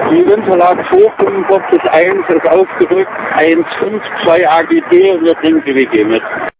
Die Unterlage 245.1 ist ausgedrückt 152 AGT und wir bringen die WG mit.